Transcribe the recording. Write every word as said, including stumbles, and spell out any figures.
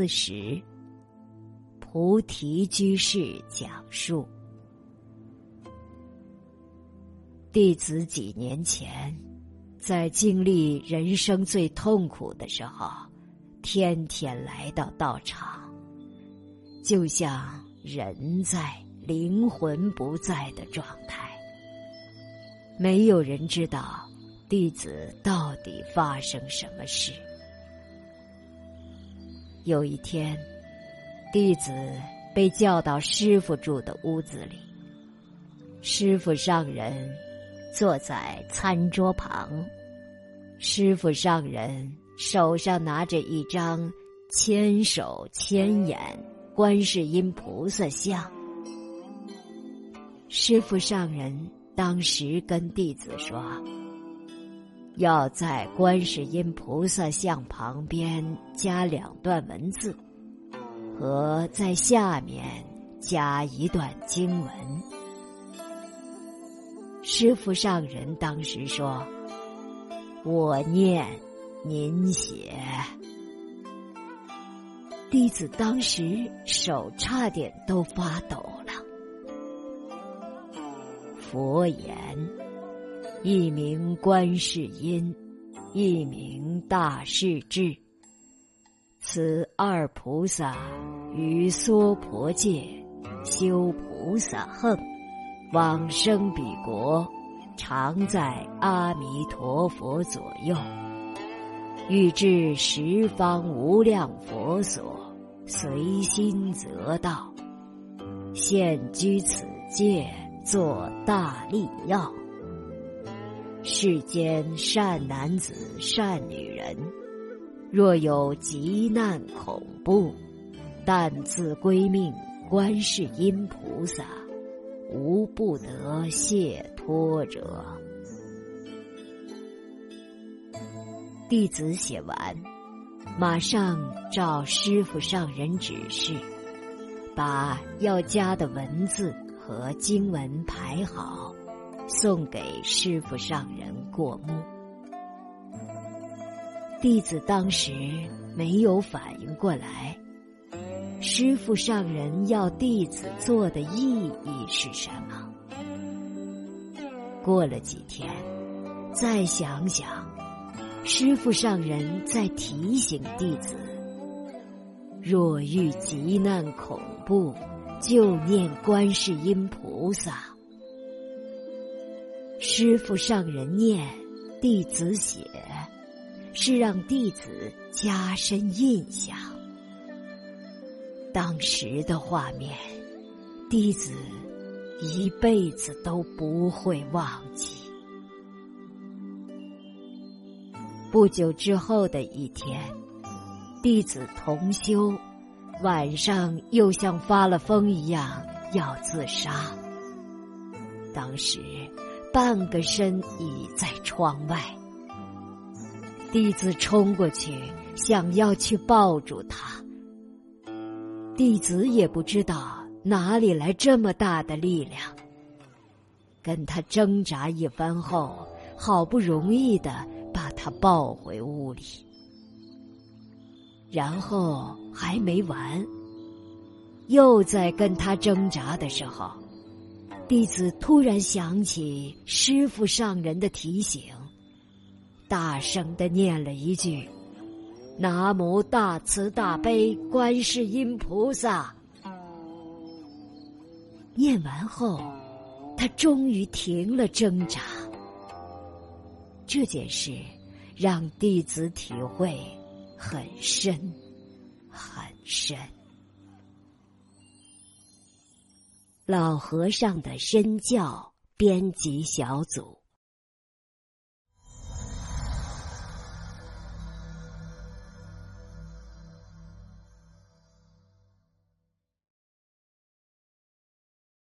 四十，菩提居士讲述。弟子几年前，在经历人生最痛苦的时候，天天来到道场，就像人在灵魂不在的状态。没有人知道弟子到底发生什么事。有一天，弟子被叫到师父住的屋子里，师父上人坐在餐桌旁，师父上人手上拿着一张千手千眼观世音菩萨像。师父上人当时跟弟子说，要在观世音菩萨像旁边加两段文字，和在下面加一段经文。师父上人当时说，我念，您写。弟子当时手差点都发抖了。佛言，一名观世音，一名大势至。此二菩萨于娑婆界修菩萨行，往生彼国，常在阿弥陀佛左右，欲至十方无量佛所，随心则到。现居此界，作大利要。世间善男子善女人，若有急难恐怖，但自归命观世音菩萨，无不得解脱者。弟子写完，马上照师父上人指示，把要加的文字和经文排好，送给师父上人过目。弟子当时没有反应过来，师父上人要弟子做的意义是什么。过了几天，再想想，师父上人在提醒弟子，若遇急难恐怖，就念观世音菩萨。师父上人念，弟子写，是让弟子加深印象。当时的画面，弟子一辈子都不会忘记。不久之后的一天，弟子同修，晚上又像发了疯一样要自杀。当时半个身倚在窗外，弟子冲过去想要去抱住他。弟子也不知道哪里来这么大的力量，跟他挣扎一番后，好不容易的把他抱回屋里。然后还没完，又在跟他挣扎的时候，弟子突然想起师父上人的提醒，大声地念了一句，南无大慈大悲观世音菩萨。念完后，他终于停了挣扎。这件事让弟子体会很深很深。老和尚的身教编辑小组。